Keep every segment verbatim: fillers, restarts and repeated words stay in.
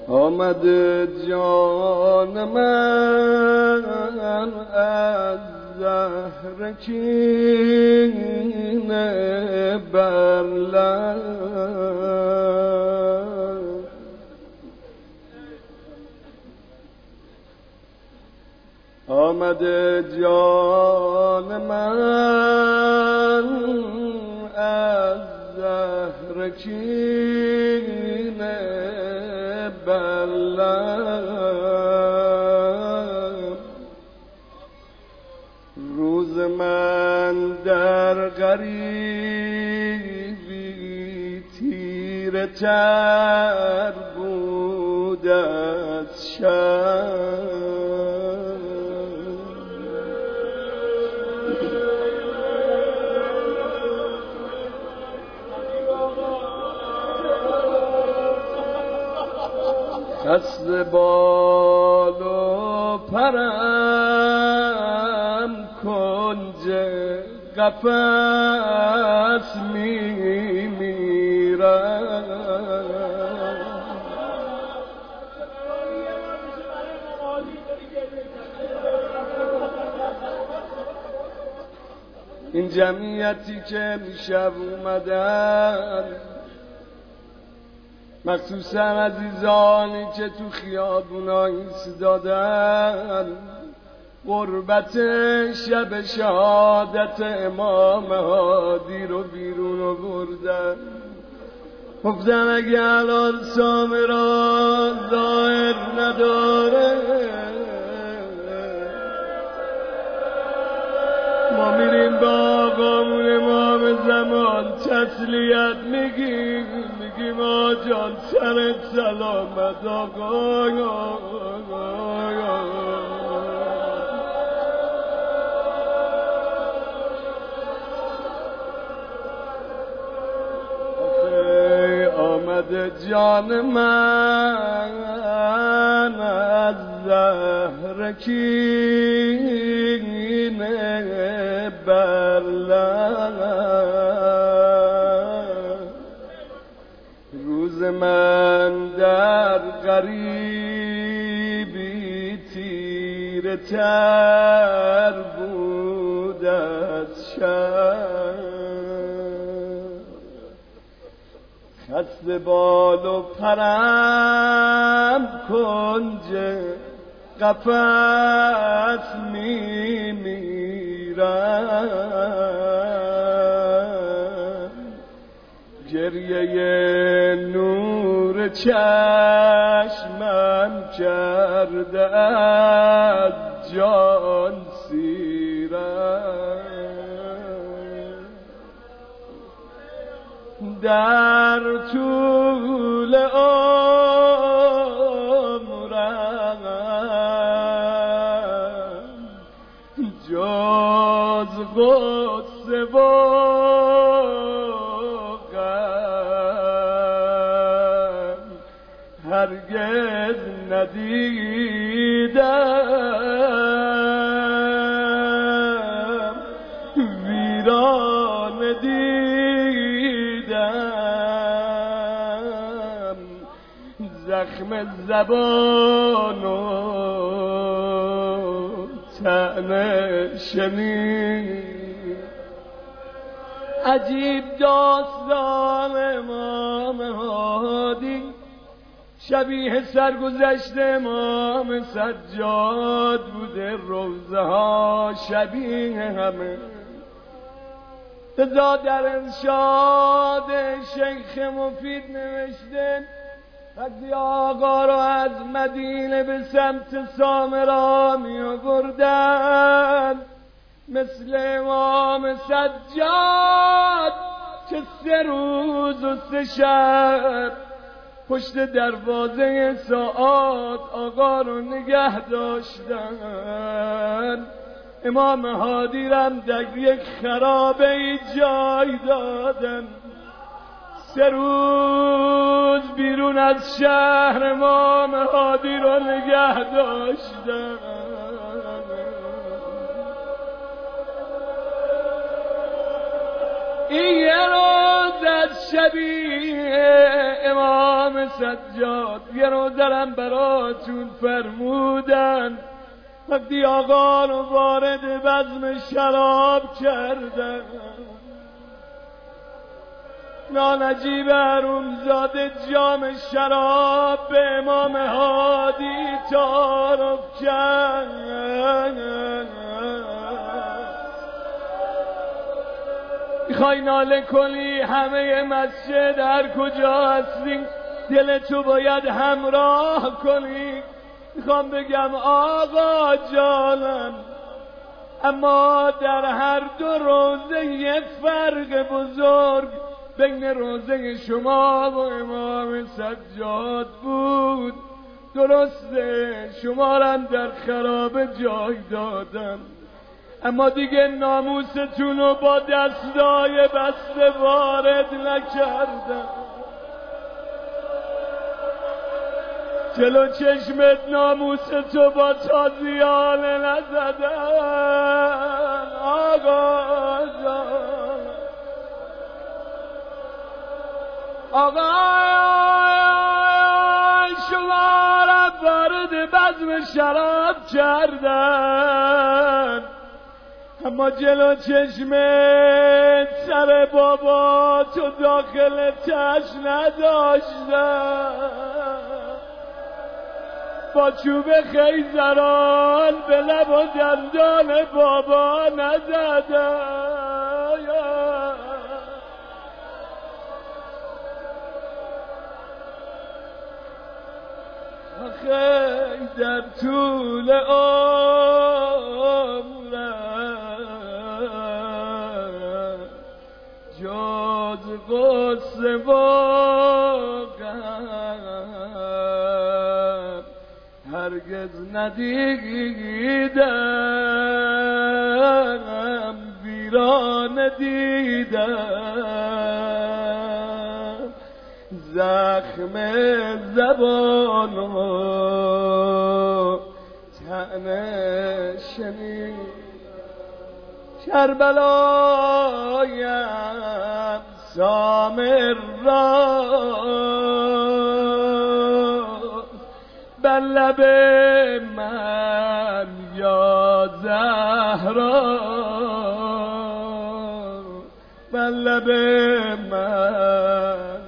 آمده جان من از زهر کینه بر لب، آمده جان من از زهر کینه بر لب، روز من در غریبی تیره تر بود از شب، دست بال و پرم کنج قفس می میرم، این جمعیتی که امشب اومدن، مخصوصا عزیزانی که تو خیابونا ایستادن، قربت شب شهادت امام هادی رو بیرون آوردن. گفتن اگه الان سامرا ظاهر نداره، ما میریم با آقامون امام زمان تسلیت میگیم، میگیم آجان سرت سلامت آقا. آمده جان من از زهر کینه بر لب، روز من در غریبی تیره تر بود از شب، خسته بال و پرم کنج قفس می میرم، گریه نور چشمم کرده از جان سیرم، در طول عمرم جز غصه و غم هرگز ندیدم، ویران دیدم، زخم زبان و طعنه شنید. عجیب داستان امام هادی، شبیه سرگذشت امام سجاد بوده، روزه ها شبیه همه. لذا در ارشاد شیخ مفید نوشته وقتی آقا را از مدینه به سمت سامرا می آوردن، مثل امام سجاد که سه روز و سه شب پشت دروازه ساعات آقا رو نگه داشتن، امام هادی رم در یک خرابه ای جای دادن، سه روز بیرون از شهر امام هادی رو نگه داشتن. این یه روز از شبیه امام امام سجاد یه روزرم براتون فرمودن وقتی آقا رو وارد بزم شراب کردن نانجیب حرومزاده جام شراب به امام هادی تعارف کرد. میخوای ناله کنی همه مسجد هر کجا هستی دل تو باید همراه کنی. میخوام بگم آقا جانم اما در هر دو روزه یه فرق بزرگ بین روزه شما و امام سجاد بود. درسته شما را در خرابه جای دادم اما دیگه ناموستون رو با دستای بسته وارد نکردم. جلو چشمت ناموستو با تازیانه نزدن. آقا جان آقا شما را وارد بزم شراب کردن اما جلو چشمت سر بابا تو داخل تش نداشتن. با چوب خیزران به لب و دندان بابا نزدن. آخه در طول عمرم جز غصه و غم هرگز ندیدم ویران دیدم زخم زبان و طعنه شنید کربلایم سامر را بر لب من یا زهرا بر لب من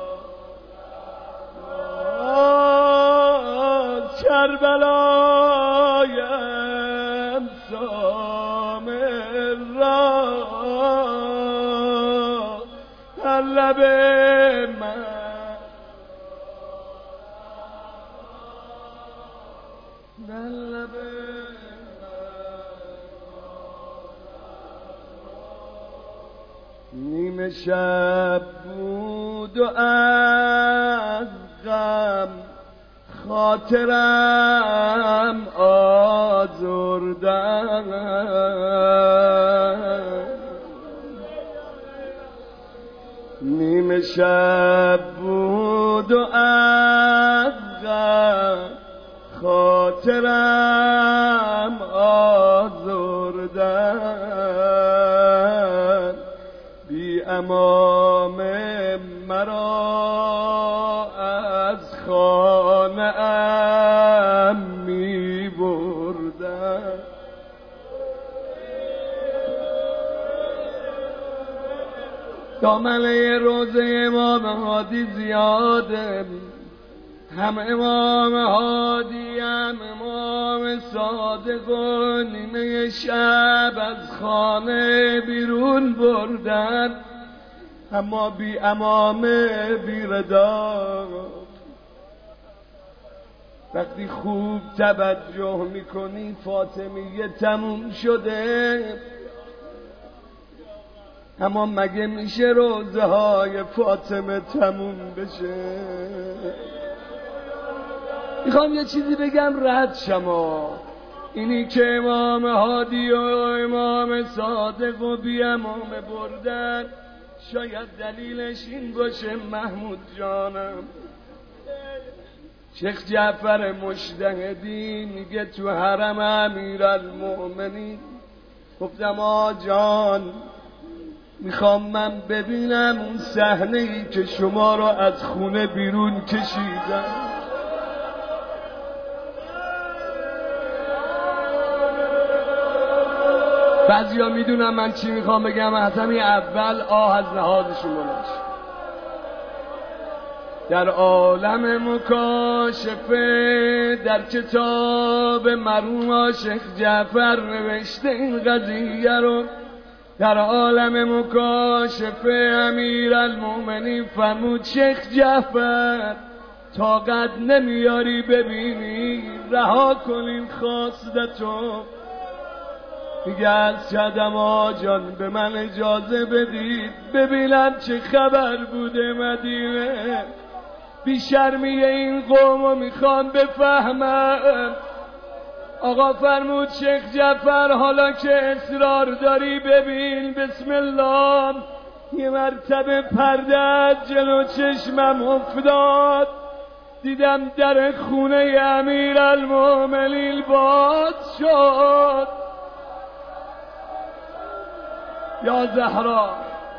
کربلایم سامر را بر لب من بر لب نیمه شب بود و از غم خاطرم آزردم. نیمه شب بود و از غم خاطرم آزردم. بی امام مرا از خانه ام می بردم. دامنه روزه امام هادی زیاده هم امام هادی هم امام صادق و نیمه شب از خانه بیرون بردن اما بی امامه بی ردا. وقتی خوب توجه میکنی فاطمیه تموم شده اما مگه میشه روزه های فاطمه تموم بشه؟ میخوام یه چیزی بگم رد شما اینی که امام هادی و امام صادق و بی امامه بردن شاید دلیلش این باشه محمود جانم. شیخ جعفر مجتهدی میگه تو حرم امیرالمؤمنین گفتم آ جان میخوام من ببینم اون صحنه ای که شما را از خونه بیرون کشیدن. بعضیا میدونم من چی میخوام بگم، از همین اول آه از لحاظشون بلند. در عالم مکاشفه در کتاب مرحوم عاشق جعفر نوشته این قضیه رو. در عالم مکاشفه امیرالمومنین فرمود شیخ جعفر طاقت نمیاری ببینی، رها کنین خواستتو. میگه از چدم آجان به من اجازه بدید ببینم چه خبر بوده مدینه. بیشرمی این قومو میخوام بفهمم. آقا فرمود شیخ جعفر حالا که اصرار داری ببین، بسم الله. یه مرتبه پرده از جلو چشمم افتاد، دیدم در خونه امیرالمومنین باز شد. یا زهرا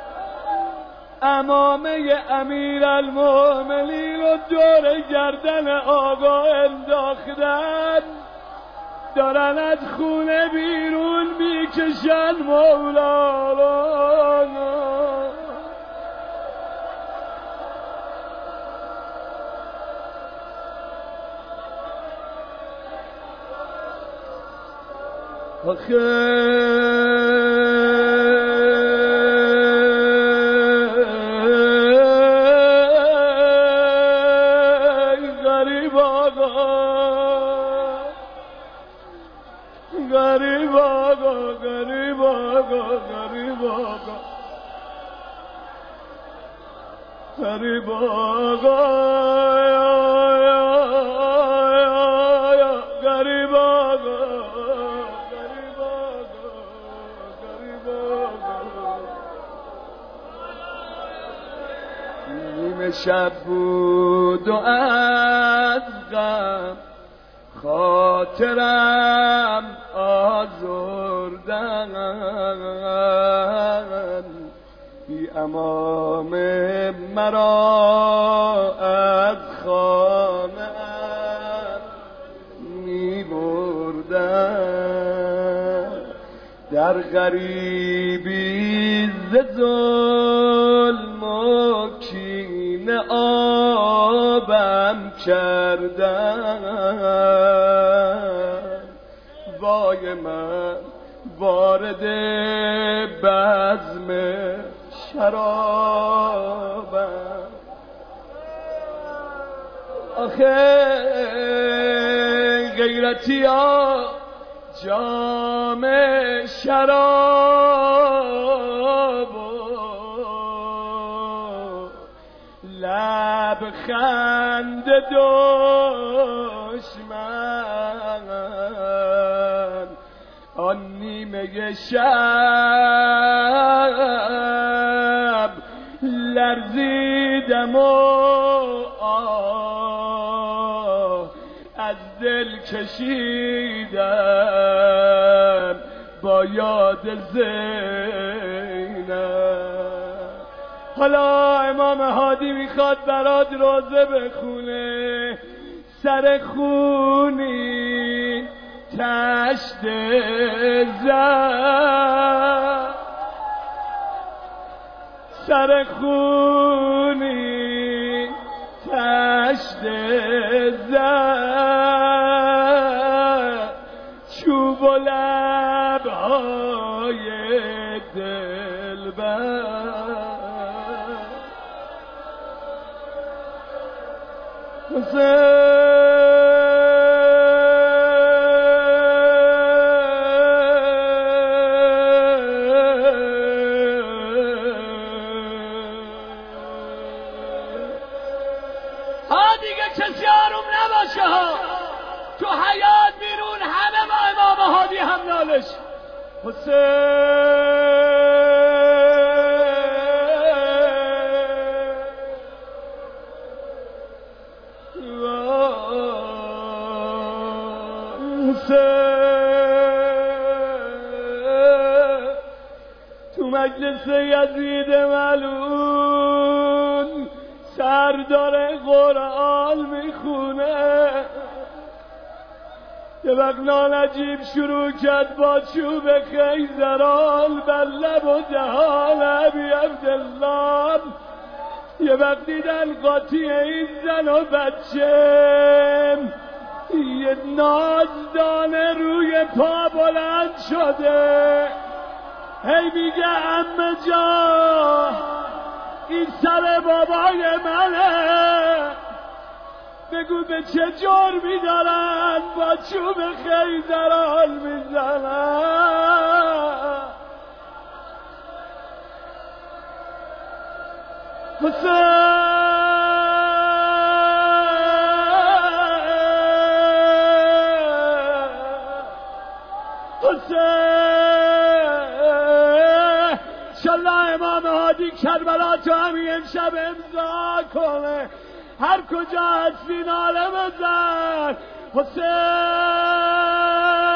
امامه امیرالمومنین رو دور گردن آقا انداختن، دارن از خونه بیرون میکشن مولانا. آخه غریب آقا غریب آقا غریب آقا غریب آقا غریب آقا غریب آقا غریب آقا. نیمه شب بود و از غم خاطرم آزردن، بی امام مرا از خانه می بردن. در غریبی ز ظلم و کینه آبم کردن. وای من وارد بزم شرابم. آخه غیرتی ها جام شراب و لب خند دشمن. آن نیمه شب لرزیدم و آه از دل کشیدم با یاد زینب. حالا امام هادی میخواد برات روزه بخونه، سر خونی تشت زد، سر خونی تشت زد، چوب و لبهای دلبر. کسی آروم نباشه ها، تو حیات بیرون همه با امام هادی هم نالش. تو مگه مجلس یزید ملعون سردار قرآن میخونه. یه وقت نانجیب شروع کرد با چوب خیزران بر لب و دهان ابی عبدالله. یه وقت دیدن قاطی این زن و بچه یه نازدانه روی پا بلند شده، هی میگه عمه جان این سر بابای منه، بگو به چه جرمی دارن با چوب خیزران میزنن. حسین حسین انشالله امام هادی کربلا تو همین امشب امضا کنه، هر کجا هستی ناله بزن حسین.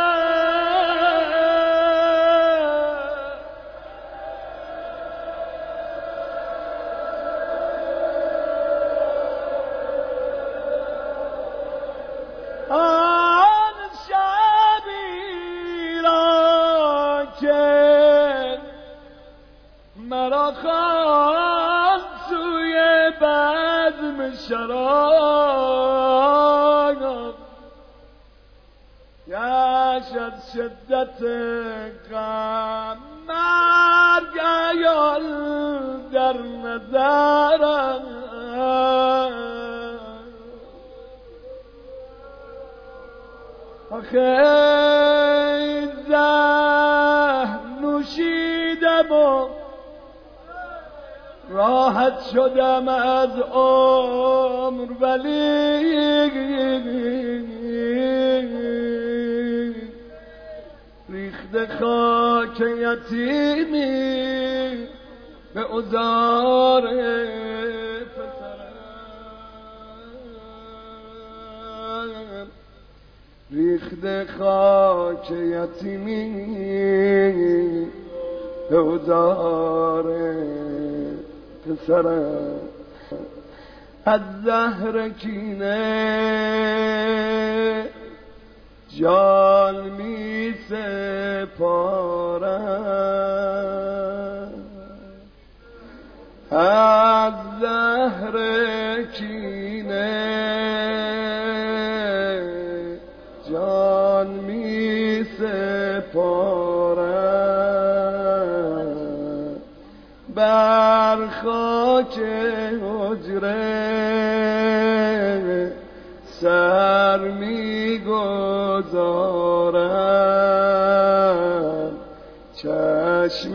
آن شبی را که مرا خواند سوی بزم شراب، گشت از شدت غم مرگ عیال در نظرم. آخه زهر نوشیدم و راحت شدم از عمر، ولی ریخت خاک یتیمی به عذار پسرم، ریخت خاک یتیمی به عذار پسرم. از زهر کینه جان می سپارم، از زهر کینه جان می سپارم، بر خاک حجره سر می گذارم، چشم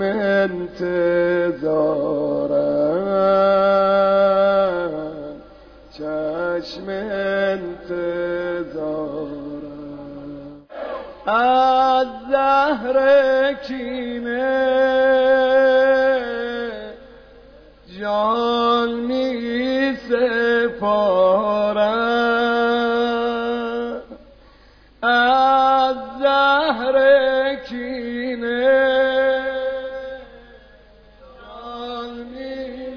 انتظارم، چشم انتظارم. از زهر کینه جان می سپارم، از زهر کینه جان می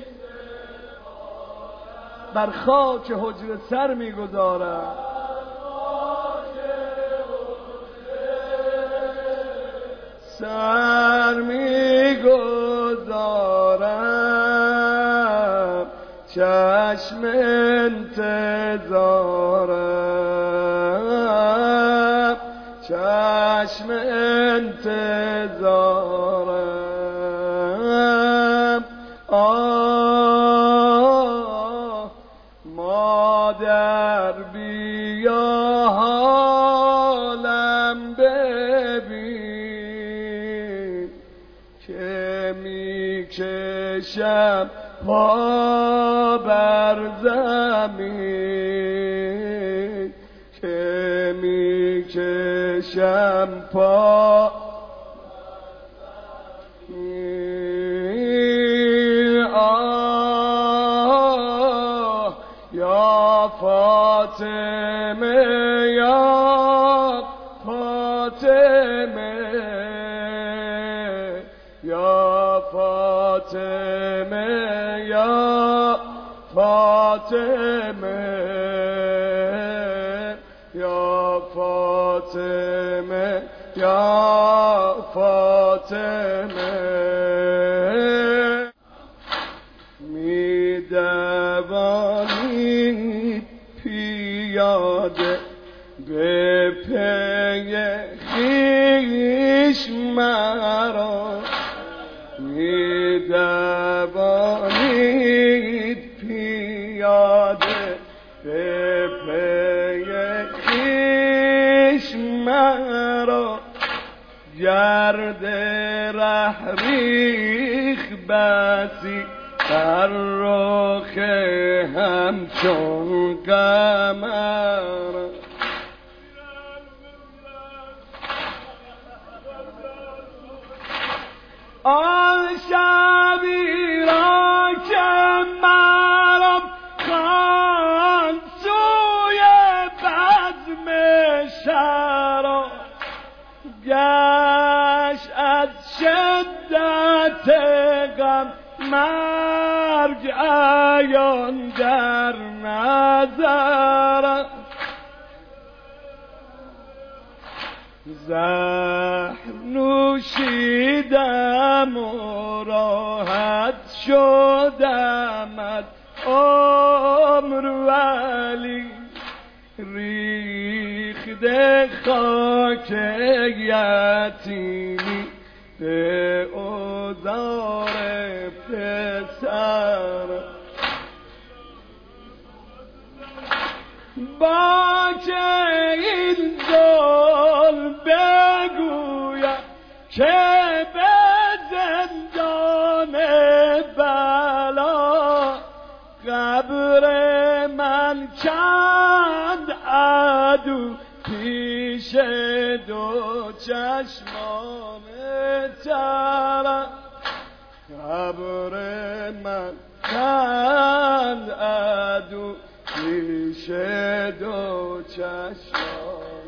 سپارم، بر خاک حجره سر می گذارم، سر می گذارم، چشم انتظارم، چشم انتظارم. آه مادر بیا حالم ببین که می کشم پا بر زمین، که می کشم پا آه یا فاطمه یا فاطمه یا فاطمه فاطمه یا فاطمه یا فاطمه می دوانی پیاده به پی خویش مرا می دوانید پیاده به پی خویش مرا گرد ره ریخ بسی در رخ همچون قمر آن شبی را که مرا خواند سوی بزم شرا گشت از شدت غم مرگ عیان در نظرم زهر نوشیدم و راحت شدم از عمر ولی ریخته خاک یتیمی به اوزار پسر با که این ظلم بگویم که به زندان بلا قبر من چند عدو پیش دو چشمان ترم قبر من چند عدو پیش دو چشمان